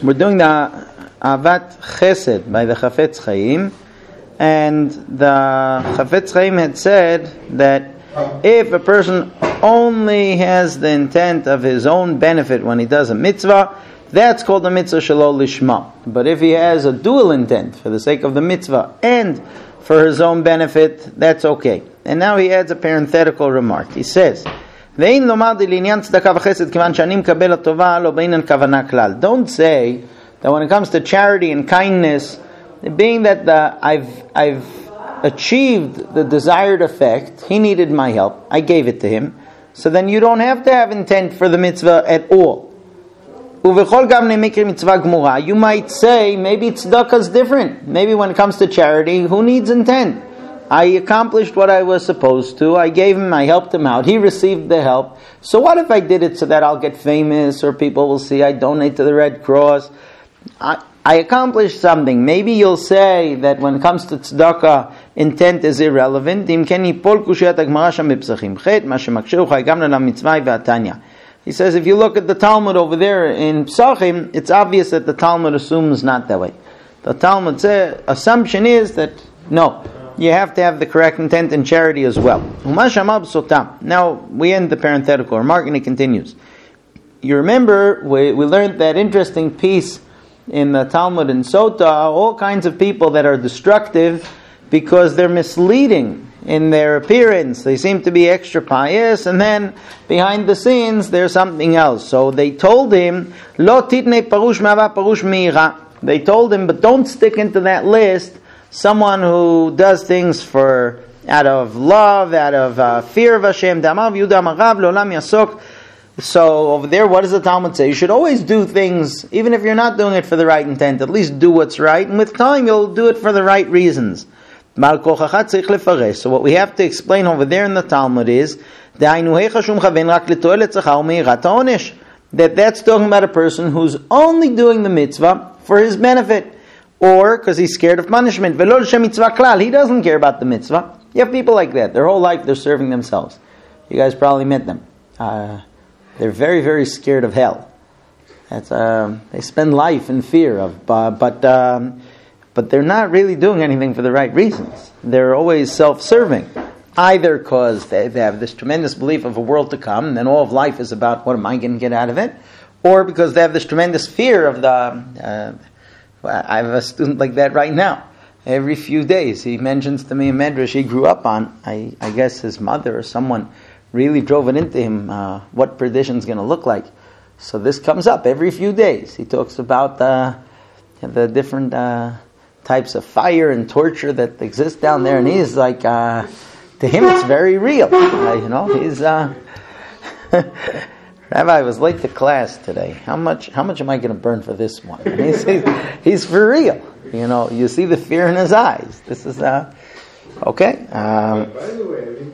We're doing the Avat Chesed by the Chafetz Chaim, and the Chafetz Chaim had said that if a person only has the intent of his own benefit when he does a mitzvah, that's called a mitzvah shelo lishma. But if he has a dual intent for the sake of the mitzvah and for his own benefit, that's okay. And now he adds a parenthetical remark. He says, Don't say that when it comes to charity and kindness, being that I've achieved the desired effect, he needed my help, I gave it to him, so then you don't have to have intent for the mitzvah at all. You might say, maybe tzedakah is different. Maybe when it comes to charity, who needs intent? I accomplished what I was supposed to. I gave him, I helped him out. He received the help. So what if I did it so that I'll get famous or people will see I donate to the Red Cross? I accomplished something. Maybe you'll say that when it comes to tzedakah, intent is irrelevant. He says if you look at the Talmud over there in Psachim, it's obvious that the Talmud assumes not that way. The Talmud assumption is that no, you have to have the correct intent in charity as well. Now we end the parenthetical remark and it continues. You remember we learned that interesting piece in the Talmud in Sota, all kinds of people that are destructive because they're misleading in their appearance. They seem to be extra pious, and then behind the scenes there's something else. So they told him, Lo titne parush me'ava parush me'ira. They told him, but don't stick into that list someone who does things out of love, out of fear of Hashem. Damav Yuda Marav Lolam Yasok. So over there, what does the Talmud say? You should always do things, even if you're not doing it for the right intent, at least do what's right, and with time you'll do it for the right reasons. So what we have to explain over there in the Talmud is that that's talking about a person who's only doing the mitzvah for his benefit, or because he's scared of punishment. He doesn't care about the mitzvah. You have people like that. Their whole life they're serving themselves. You guys probably met them. They're very, very scared of hell. They spend life in fear of, but they're not really doing anything for the right reasons. They're always self-serving, either because they have this tremendous belief of a world to come, and then all of life is about what am I going to get out of it, or because they have this tremendous fear of the. I have a student like that right now. Every few days, he mentions to me a medrash he grew up on. I guess his mother or someone really drove it into him what perdition's going to look like. So this comes up every few days. He talks about the different types of fire and torture that exist down there, and he's like, to him it's very real. He's Rabbi, I was late to class today. How much am I going to burn for this one? And he's for real. You see the fear in his eyes. This is okay. By the way,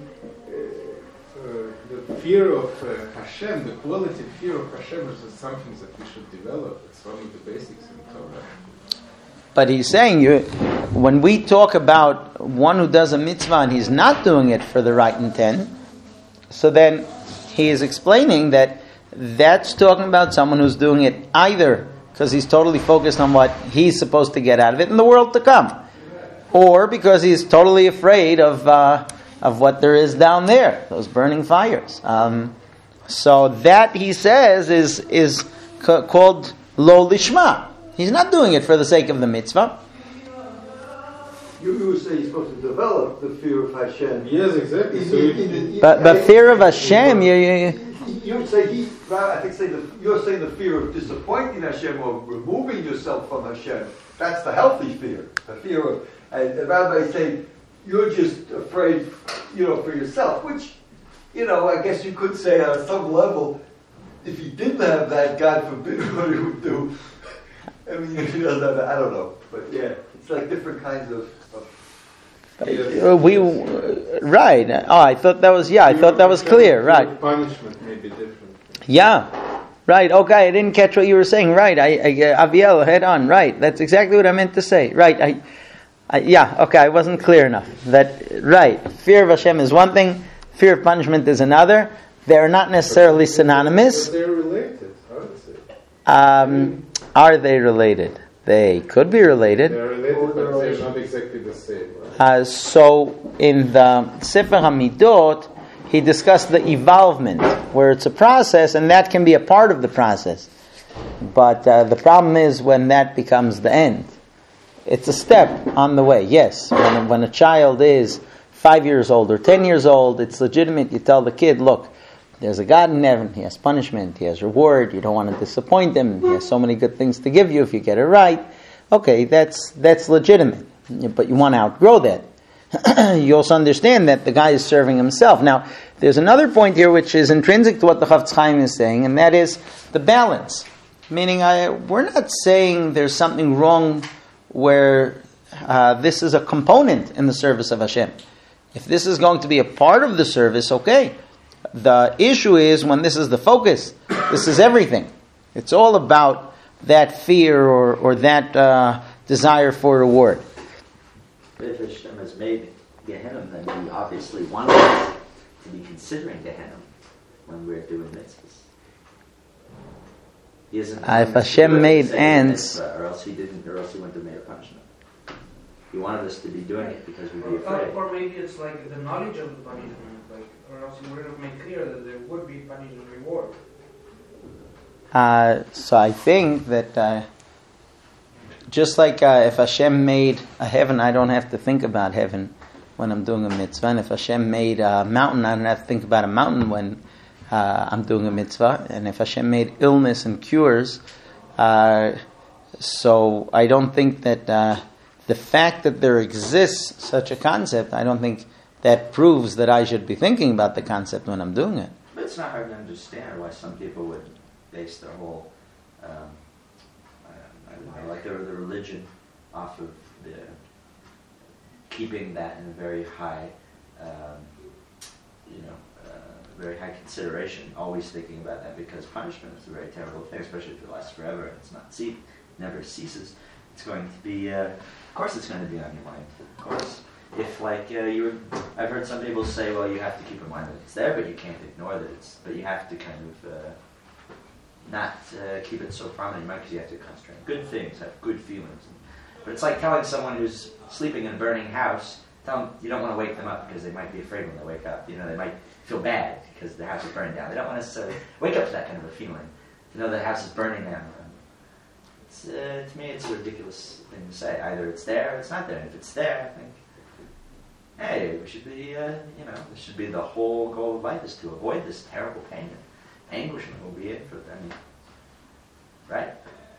the fear of Hashem, the quality fear of Hashem is something that we should develop. It's one of the basics in Torah. But he's saying, when we talk about one who does a mitzvah and he's not doing it for the right intent, so then he is explaining that that's talking about someone who's doing it either because he's totally focused on what he's supposed to get out of it in the world to come, or because he's totally afraid of what there is down there, those burning fires. So that, he says, is called lo lishma. He's not doing it for the sake of the mitzvah. You would say he's supposed to develop the fear of Hashem. Yes, exactly. But fear of Hashem, you would say you're saying the fear of disappointing Hashem or removing yourself from Hashem. That's the healthy fear. The fear of, and the rabbis say you're just afraid, for yourself. Which, I guess you could say on some level, if he didn't have that, God forbid what he would do. I mean, if he doesn't have that, I don't know. But yeah, it's like different kinds of right. Oh, I thought that was clear. Right. Punishment may be different. Yeah. Right. Okay. I didn't catch what you were saying. Right. Aviel, head on. Right. That's exactly what I meant to say. Right. Yeah. Okay. I wasn't clear enough. Right. Fear of Hashem is one thing. Fear of punishment is another. They're not necessarily synonymous. But they're related. How is it? Are they related? They could be related. They're related, but they're not exactly the same. Right? So in the Sefer HaMidot, he discussed the evolvement, where it's a process, and that can be a part of the process. But the problem is when that becomes the end. It's a step on the way, yes. When a child is 5 years old or 10 years old, it's legitimate. You tell the kid, look, there's a God in heaven. He has punishment. He has reward. You don't want to disappoint him. He has so many good things to give you if you get it right. Okay, that's legitimate. But you want to outgrow that. You also understand that the guy is serving himself. Now, there's another point here which is intrinsic to what the Chafetz Chaim is saying, and that is the balance. Meaning, we're not saying there's something wrong where this is a component in the service of Hashem. If this is going to be a part of the service, okay. The issue is when this is the focus. This is everything. It's all about that fear or that desire for reward. If Hashem has made Gehenna, then we obviously want us to be considering Gehenna when we're doing mitzvahs. He isn't. If Hashem made ants, or else he didn't, or else he wouldn't have made a punishment. He wanted us to be doing it because we'd be afraid. Or maybe it's like the knowledge of the punishment, or else he would have made clear that there would be punishment and reward. So I think that just like if Hashem made a heaven, I don't have to think about heaven when I'm doing a mitzvah. And if Hashem made a mountain, I don't have to think about a mountain when I'm doing a mitzvah. And if Hashem made illness and cures, so I don't think that the fact that there exists such a concept, I don't think that proves that I should be thinking about the concept when I'm doing it. But it's not hard to understand why some people would base their whole, like the religion off of the keeping that in a very high, very high consideration. Always thinking about that because punishment is a very terrible thing, especially if it lasts forever and it's not never ceases. It's going to be, of course, it's going to be on your mind. Of course, if I've heard some people say, well, you have to keep in mind that it's there, but you can't ignore that but you have to kind of not keep it so prominent in your mind because you have to concentrate on good things, have good feelings. But it's like telling someone who's sleeping in a burning house, tell them you don't want to wake them up because they might be afraid when they wake up. They might feel bad because the house is burning down. They don't want to necessarily wake up to that kind of a feeling, to know the house is burning down. To me, it's a ridiculous thing to say. Either it's there or it's not there. And if it's there, I think, hey, we should be, this should be the whole goal of life is to avoid this terrible pain and anguish that will be it for them. Right?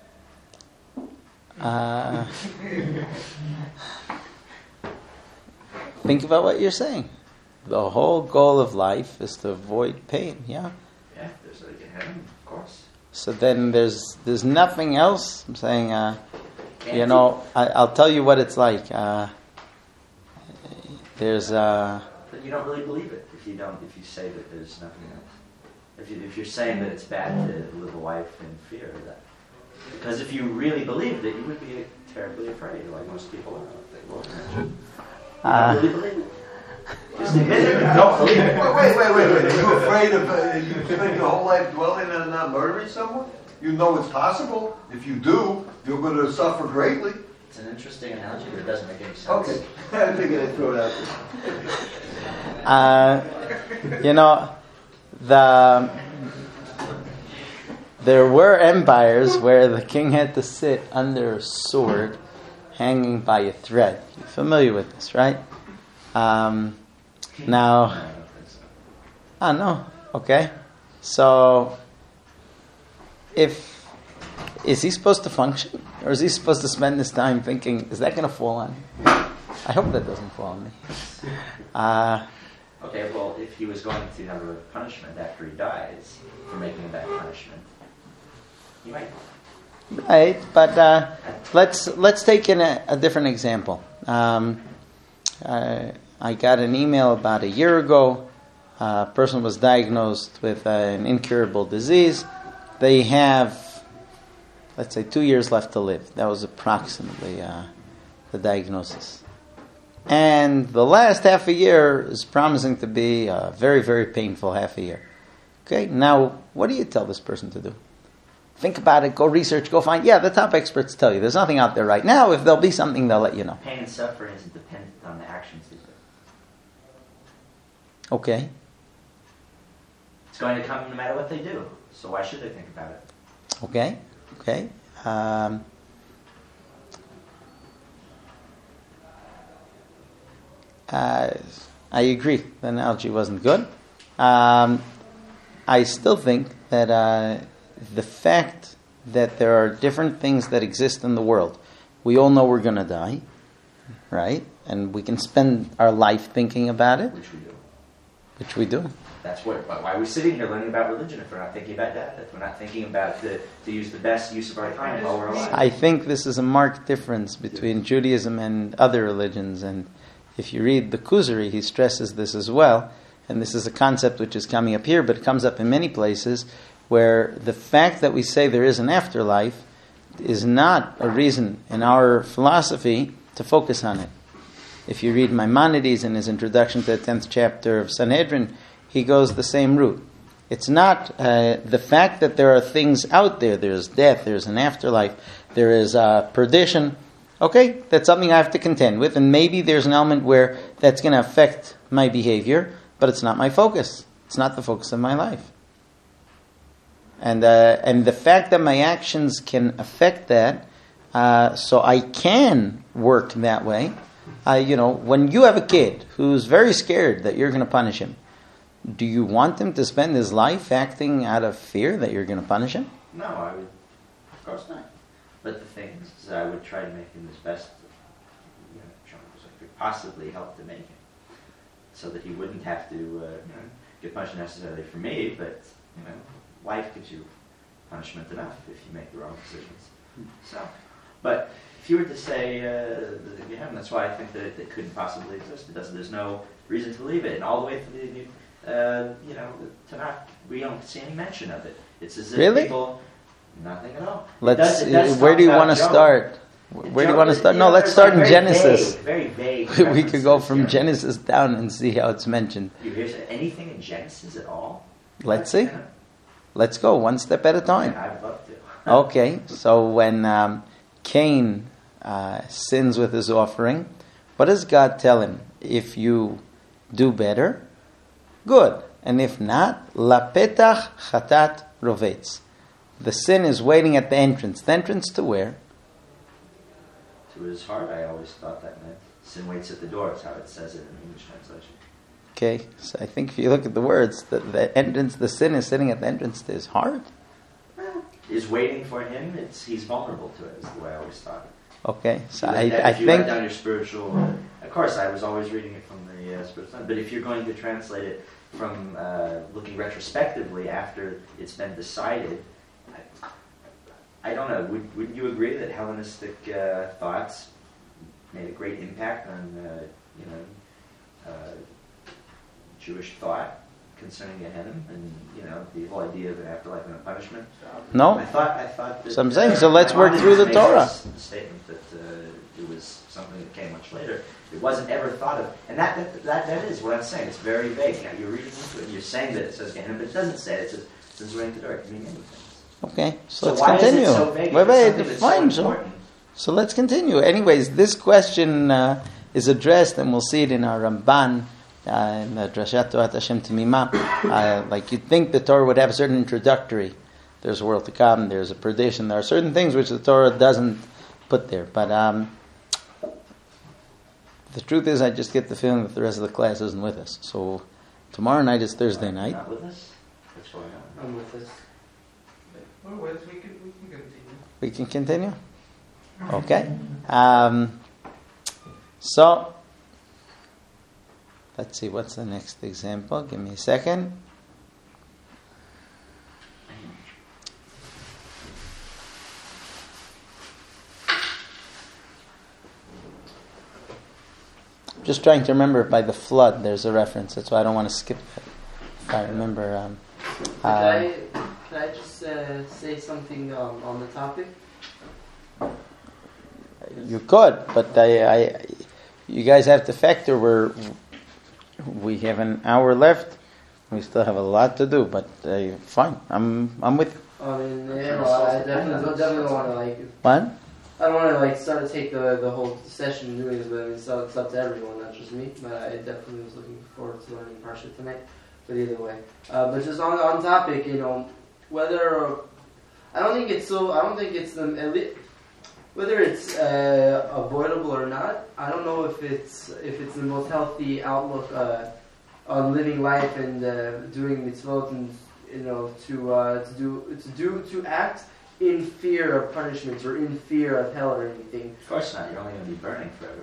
Think about what you're saying. The whole goal of life is to avoid pain, yeah? Yeah, there's a Gehenna, of course. So then there's nothing else. I'm saying, I'll tell you what it's like. But you don't really believe it if you say that there's nothing else. If you're saying that it's bad to live a life in fear of that. Because if you really believed it, you would be terribly afraid, like most people are. You don't really believe it. Just admit it, but don't believe it. Wait. Are you afraid of you spend your whole life dwelling and not murdering someone? You know it's possible. If you do, you're going to suffer greatly. It's an interesting analogy, but it doesn't make any sense. Okay. I figured I'd throw it out there. There were empires where the king had to sit under a sword hanging by a thread. You're familiar with this, right? Now, no, okay. So, is he supposed to function? Or is he supposed to spend his time thinking, is that going to fall on me? I hope that doesn't fall on me. Okay, well, if he was going to have a punishment after he dies for making a bad punishment, he might. Right, but let's take in a different example. I got an email about a year ago. A person was diagnosed with an incurable disease. They have, let's say, 2 years left to live. That was approximately the diagnosis. And the last half a year is promising to be a very, very painful half a year. Okay, now what do you tell this person to do? think about it, go research, go find. Yeah, the top experts tell you. There's nothing out there right now. If there'll be something, they'll let you know. Pain and suffering isn't dependent on the actions they do. Okay. It's going to come no matter what they do. So why should they think about it? Okay. I agree. The analogy wasn't good. I still think that the fact that there are different things that exist in the world, we all know we're going to die, right? And we can spend our life thinking about it. Which we do. That's why are we sitting here learning about religion if we're not thinking about death? If we're not thinking about to use the best use of our time while we're alive? I think this is a marked difference between Judaism and other religions. And if you read the Kuzari, he stresses this as well. And this is a concept which is coming up here, but it comes up in many places, where the fact that we say there is an afterlife is not a reason in our philosophy to focus on it. If you read Maimonides in his introduction to the 10th chapter of Sanhedrin, he goes the same route. It's not the fact that there are things out there. There's death, there's an afterlife, there is perdition. Okay, that's something I have to contend with, and maybe there's an element where that's going to affect my behavior, but it's not my focus. It's not the focus of my life. And the fact that my actions can affect that, so I can work that way. When you have a kid who's very scared that you're going to punish him, do you want him to spend his life acting out of fear that you're going to punish him? No, I would. Of course not. But the thing is, I would try to make him as best, as I could possibly help to make him, so that he wouldn't have to get punished necessarily for me. But life gives you punishment enough if you make the wrong decisions. So, but if you were to say, that's why I think that it couldn't possibly exist. There's no reason to believe it. And all the way through the Tanakh, we don't see any mention of it. It's as if really? People, nothing at all. Where do you want to start? Where do you want to start? No, let's start in Genesis. Very vague. We could go from Genesis down and see how it's mentioned. You hear anything in Genesis at all? Let's see. Let's go one step at a time. I'd love to. Okay, so when Cain sins with his offering, what does God tell him? If you do better, good. And if not, lapetach chatat rovetz. The sin is waiting at the entrance. The entrance to where? To his heart. I always thought that meant sin waits at the door. Is how it says it in the English translation. Okay, so I think if you look at the words, the entrance, the sin is sitting at the entrance to his heart. Is waiting for him. He's vulnerable to it. Is the way I always thought. Okay, so I think. If you write down your spiritual, of course, I was always reading it from the spiritual side. But if you're going to translate it from looking retrospectively after it's been decided, I don't know. Wouldn't you agree that Hellenistic thoughts made a great impact on Jewish thought concerning Gehenna and the whole idea of an afterlife and a punishment? No. I thought that, so I'm saying, so let's work through the Torah. The statement that it was something that came much later. It wasn't ever thought of, and that is what I'm saying. It's very vague. Now, you're reading into it, and you're saying that it says Gehenna, but it doesn't say it. It says right into the door. It can mean many things. Okay, so let's why continue. Is it so vague? Wait, fine. So so let's continue. Anyways, this question is addressed, and we'll see it in our Ramban. In the Drashat Torat Hashem Temimah, like you'd think the Torah would have a certain introductory. There's a world to come, there's a perdition, there are certain things which the Torah doesn't put there. But the truth is, I just get the feeling that the rest of the class isn't with us. So tomorrow night is Thursday night. Not with us? What's going on? I'm with us. Well, we can continue. We can continue? Okay. So let's see, what's the next example? Give me a second. Just trying to remember by the flood, there's a reference. That's why I don't want to skip that. If I remember. Can I just say something on the topic? You could, but you guys have to factor we have an hour left. We still have a lot to do, but fine. I'm with you. I mean, I definitely don't want to like. What? I don't want to like start to take the whole session doing this, but I mean, it's up to everyone, not just me. But I definitely was looking forward to learning Parsha tonight. But either way, but just on topic, whether I don't think it's whether it's avoidable or not. I don't know if it's the most healthy outlook on living life and doing mitzvot and to act in fear of punishments or in fear of hell or anything. Of course not. You're only going to be burning forever.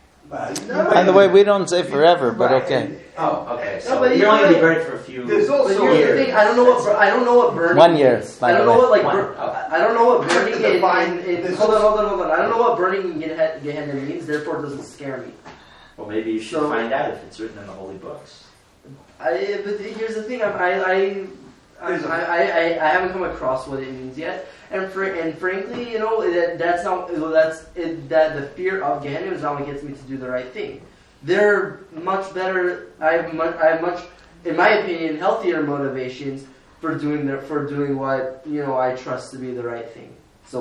By the way, we don't say forever, but okay. Oh, okay. So No, but you're only going to be you- burning for a few There's also But here's the thing: I don't know what burning. 1 year, Is. by I don't the know way. what I don't know what burning in There's hold on. I don't know what burning in Gehenna means. Therefore, it doesn't scare me. Well, maybe you should find out if it's written in the holy books. But here's the thing: I haven't come across what it means yet, and frankly, that's that the fear of Gehenna is not what gets me to do the right thing. They're much better. I have much, in my opinion, healthier motivations for doing what I trust to be the right thing. So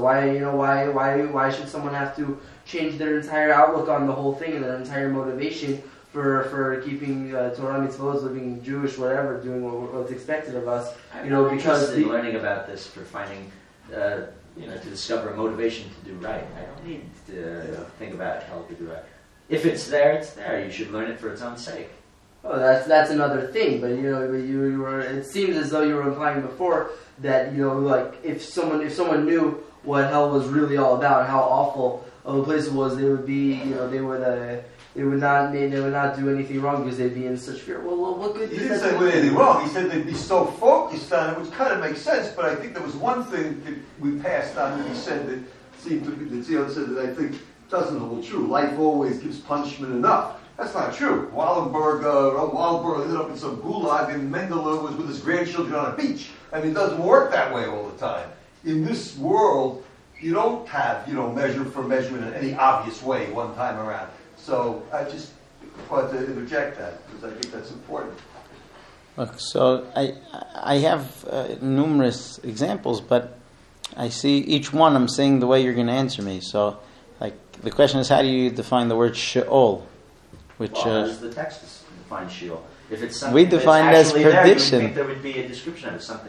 why should someone have to change their entire outlook on the whole thing and their entire motivation for keeping Torah mitzvot, living Jewish, whatever, doing what's expected of us? I'm Because interested in learning about this for finding, to discover a motivation to do right. I don't need to think about how to do right. If it's there, it's there. You should learn it for its own sake. Oh, that's another thing. But you were. It seems as though you were implying before that like if someone knew what hell was really all about, how awful of a place it was, they would be. They would not do anything wrong because they'd be in such fear. Well, what good? He didn't say anything wrong. He said they'd be so focused on it, which kind of makes sense. But I think there was one thing that we passed on that he said that seemed to be that Zion said that I think doesn't hold true. Life always gives punishment enough. That's not true. Wallenberg ended up in some gulag, and Mengele was with his grandchildren on a beach. I mean, it doesn't work that way all the time. In this world, you don't have measure for measurement in any obvious way one time around. So I just wanted to interject that because I think that's important. Look, so I have numerous examples, but I see each one I'm saying the way you're going to answer me. So, the question is, how do you define the word Sheol? Which how does the text define Sheol? If it's something we define it as that's actually perdition. There, you would think there would be a description of something.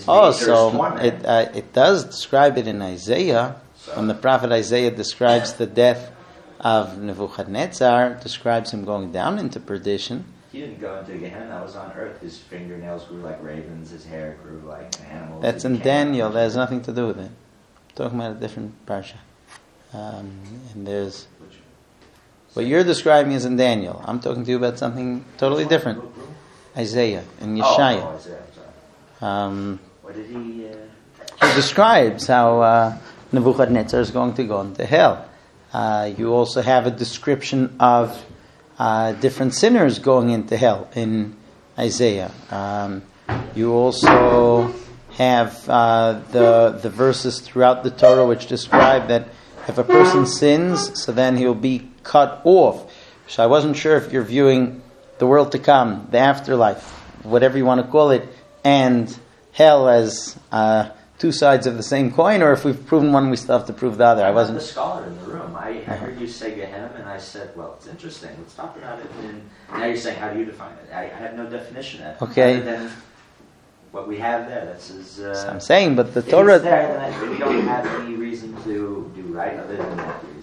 It does describe it in Isaiah. When the prophet Isaiah describes the death of Nebuchadnezzar, describes him going down into perdition. He didn't go into Gehenna. That was on earth. His fingernails grew like ravens. His hair grew like animals. That's in Daniel. That has nothing to do with it. I'm talking about a different parsha. And there's what you're describing is in Daniel. I'm talking to you about something totally different. Isaiah and Yeshaya. Oh, Isaiah. I'm sorry. What did he? He describes how Nebuchadnezzar is going to go into hell. You also have a description of different sinners going into hell in Isaiah. You also have the verses throughout the Torah which describe that if a person sins, so then he'll be cut off. So I wasn't sure if you're viewing the world to come, the afterlife, whatever you want to call it, and hell as two sides of the same coin, or if we've proven one, we still have to prove the other. I wasn't the scholar in the room. I heard you say Gehenna, and I said, well, it's interesting. Let's talk about it. And now you're saying, how do you define it? I have no definition of it. Okay. Other than what we have there. That's so I'm saying, but the if Torah... it's there, then we don't have any reason to do right other than that reason.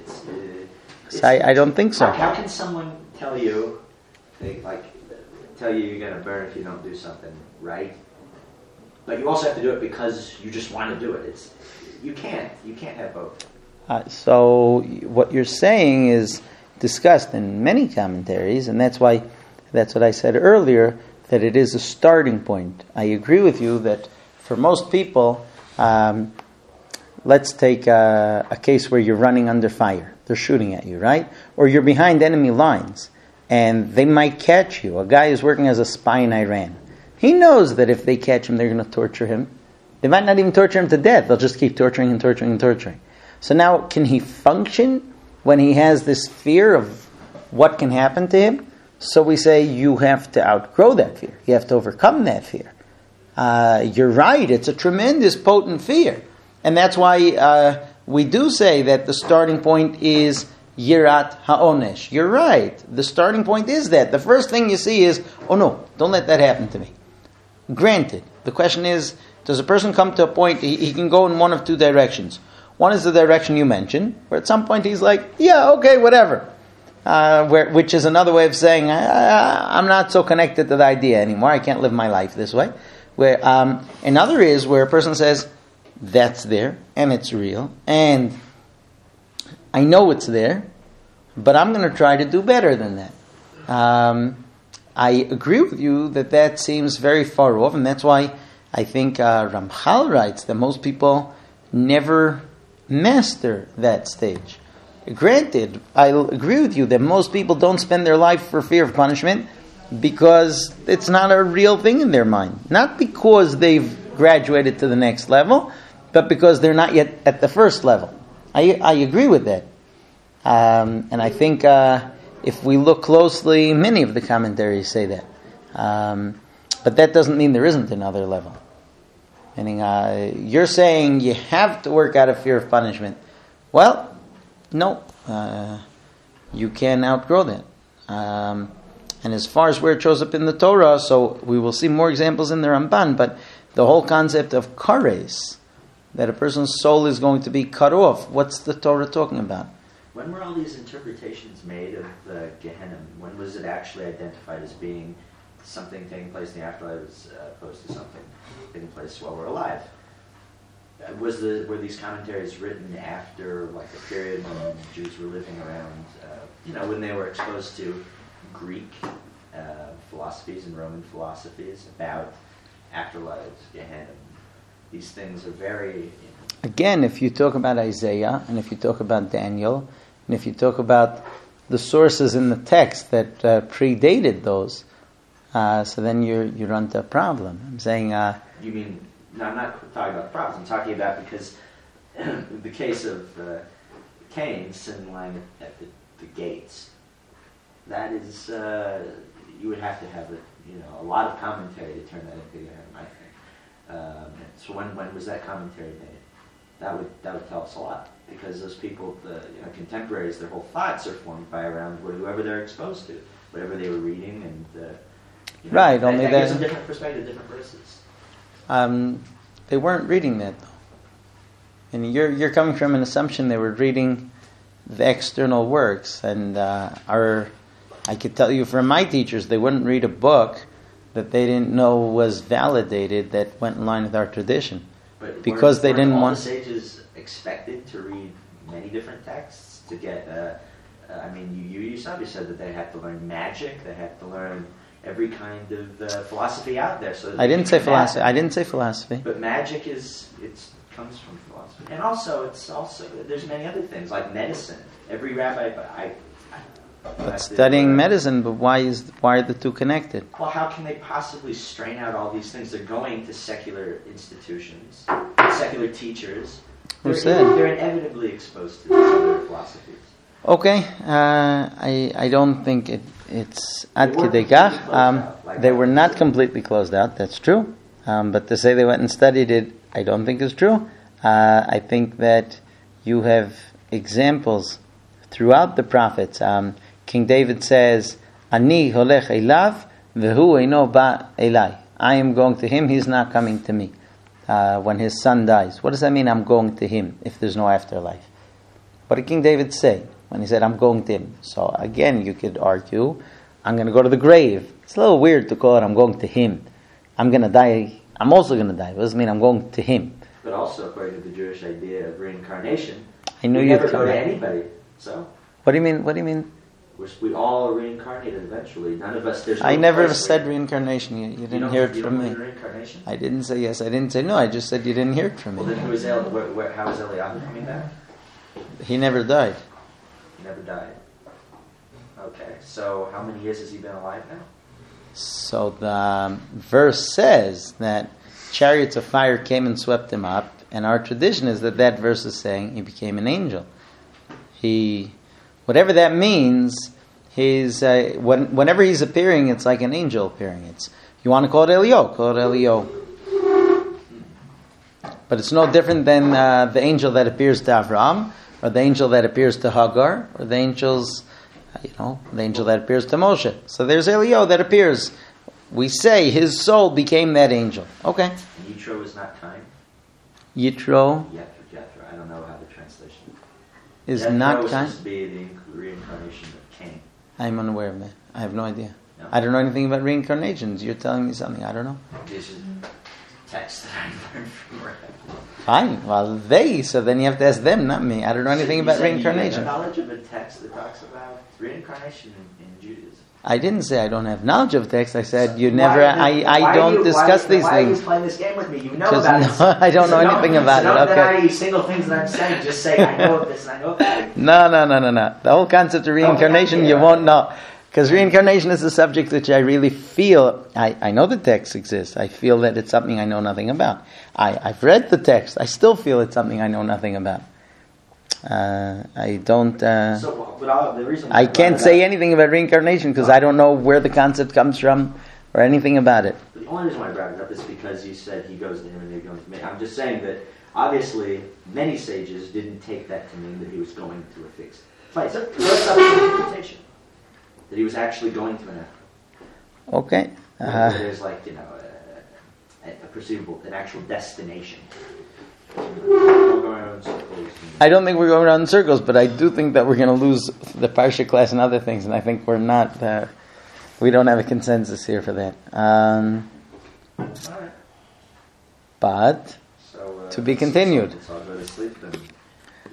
I don't think so. How can someone tell you you're going to burn if you don't do something right? But you also have to do it because you just want to do it. You can't have both. So what you're saying is discussed in many commentaries, and that's what I said earlier, that it is a starting point. I agree with you that for most people, let's take a case where you're running under fire. They're shooting at you, right? Or you're behind enemy lines, and they might catch you. A guy is working as a spy in Iran. He knows that if they catch him, they're going to torture him. They might not even torture him to death. They'll just keep torturing and torturing and torturing. So now, can he function when he has this fear of what can happen to him? So we say you have to outgrow that fear. You have to overcome that fear. You're right, it's a tremendous, potent fear. And that's why we do say that the starting point is Yirat Ha'onesh. You're right. The starting point is that. The first thing you see is, oh no, don't let that happen to me. Granted, the question is, does a person come to a point, he can go in one of two directions. One is the direction you mentioned, where at some point he's like, yeah, okay, whatever. Which is another way of saying, I'm not so connected to the idea anymore. I can't live my life this way. Where another is where a person says, that's there, and it's real, and I know it's there, but I'm going to try to do better than that. I agree with you that seems very far off, and that's why I think Ramchal writes that most people never master that stage. Granted, I'll agree with you that most people don't spend their life for fear of punishment because it's not a real thing in their mind. Not because they've graduated to the next level, but because they're not yet at the first level. I agree with that. And I think if we look closely, many of the commentaries say that. But that doesn't mean there isn't another level. Meaning, you're saying you have to work out of fear of punishment. Well, no. You can outgrow that. And as far as where it shows up in the Torah, so we will see more examples in the Ramban, but the whole concept of kares, that a person's soul is going to be cut off, what's the Torah talking about? When were all these interpretations made of the Gehenna? When was it actually identified as being something taking place in the afterlife as opposed to something taking place while we're alive? Were these commentaries written after like a period when Jews were living around, when they were exposed to Greek philosophies and Roman philosophies about afterlives, Gehenna? These things are very... Again, if you talk about Isaiah, and if you talk about Daniel, and if you talk about the sources in the text that predated those, so then you run into a problem. I'm saying... You mean... No, I'm not talking about the problems. I'm talking about because the case of Cain sitting lying at the gates, that is... you would have to have a lot of commentary to turn that into Gehenna, I think. So when was that commentary made? That would tell us a lot, because those people, the contemporaries, their whole thoughts are formed by around whoever they're exposed to, whatever they were reading, and right. Only that gives a different perspective, different verses. They weren't reading that though, and you're coming from an assumption they were reading the external works, and I could tell you from my teachers they wouldn't read a book that they didn't know was validated that went in line with our tradition. But because they didn't want... the sages expected to read many different texts to get... you yourself, you said that they had to learn magic, they had to learn every kind of philosophy out there. So I didn't say philosophy. I didn't say philosophy. But magic comes from philosophy. And also, there's many other things, like medicine. Every rabbi... But studying medicine, but why are the two connected? Well, how can they possibly strain out all these things? They're going to secular institutions, secular teachers. Who said? They're inevitably exposed to these other philosophies. Okay, I don't think it's ad kidei kach. They were not completely closed out, that's true. But to say they went and studied it, I don't think is true. I think that you have examples throughout the prophets. King David says, Ani holech elav v'hu eino ba elai. I am going to him, he's not coming to me. When his son dies. What does that mean, I'm going to him, if there's no afterlife? What did King David say when he said, I'm going to him? So again, you could argue, I'm going to go to the grave. It's a little weird to call it, I'm going to him. I'm going to die, I'm also going to die. What does it mean, I'm going to him? But also, according to the Jewish idea of reincarnation, I knew you you'd never go come to back. anybody. So... What do you mean? We all are reincarnated eventually. None of us. There's no I never place said where- reincarnation. You You didn't don't- hear it you from don't me. believe in reincarnation? I didn't say yes. I didn't say no. I just said you didn't hear it from Well, me. then who is how is Eliyahu coming back? He never died. He never died. Okay, so how many years has he been alive now? So the verse says that chariots of fire came and swept him up, and our tradition is that verse is saying he became an angel. Whatever that means, He's whenever he's appearing, it's like an angel appearing. It's you want to call it Elio, call it Elio. But it's no different than the angel that appears to Avraham, or the angel that appears to Hagar, or the angels, the angel that appears to Moshe. So there's Elio that appears. We say his soul became that angel. Okay. Yitro is not time. Yitro Jethro. I don't know how the translation is Jethro not was kind. supposed to be the reincarnation of Cain. I'm unaware of that. I have no idea. No. I don't know anything about reincarnations. You're telling me something I don't know. This is text that I learned from Rabbi. Fine. Well, so then you have to ask them, not me. I don't know anything about reincarnation. You have knowledge of a text that talks about reincarnation in Judaism. I didn't say I don't have knowledge of text. I said you never. I don't discuss these why things. Why are you playing this game with me? You know 'Cause about it. I don't know anything about it. Don't Okay. deny any single things that I'm saying. Just say I know of this and I know of that. No. The whole concept of reincarnation you won't know. Because reincarnation is a subject which I really feel, I know the text exists. I feel that it's something I know nothing about. I've read the text. I still feel it's something I know nothing about. I don't... The reason I can't say anything about reincarnation because I don't know where the concept comes from or anything about it. The only reason why I brought it up is because you said he goes to him and they go to me. I'm just saying that obviously many sages didn't take that to mean that he was going to a fixed place. So it's up to interpretation. That he was actually going to an Africa. Okay. There's a perceivable, an actual destination. Going around in circles. I don't think we're going around in circles, but I do think that we're going to lose the Parsha class and other things, and I think we're not, we don't have a consensus here for that. All right. But, So, to be continued. So I'll go to sleep and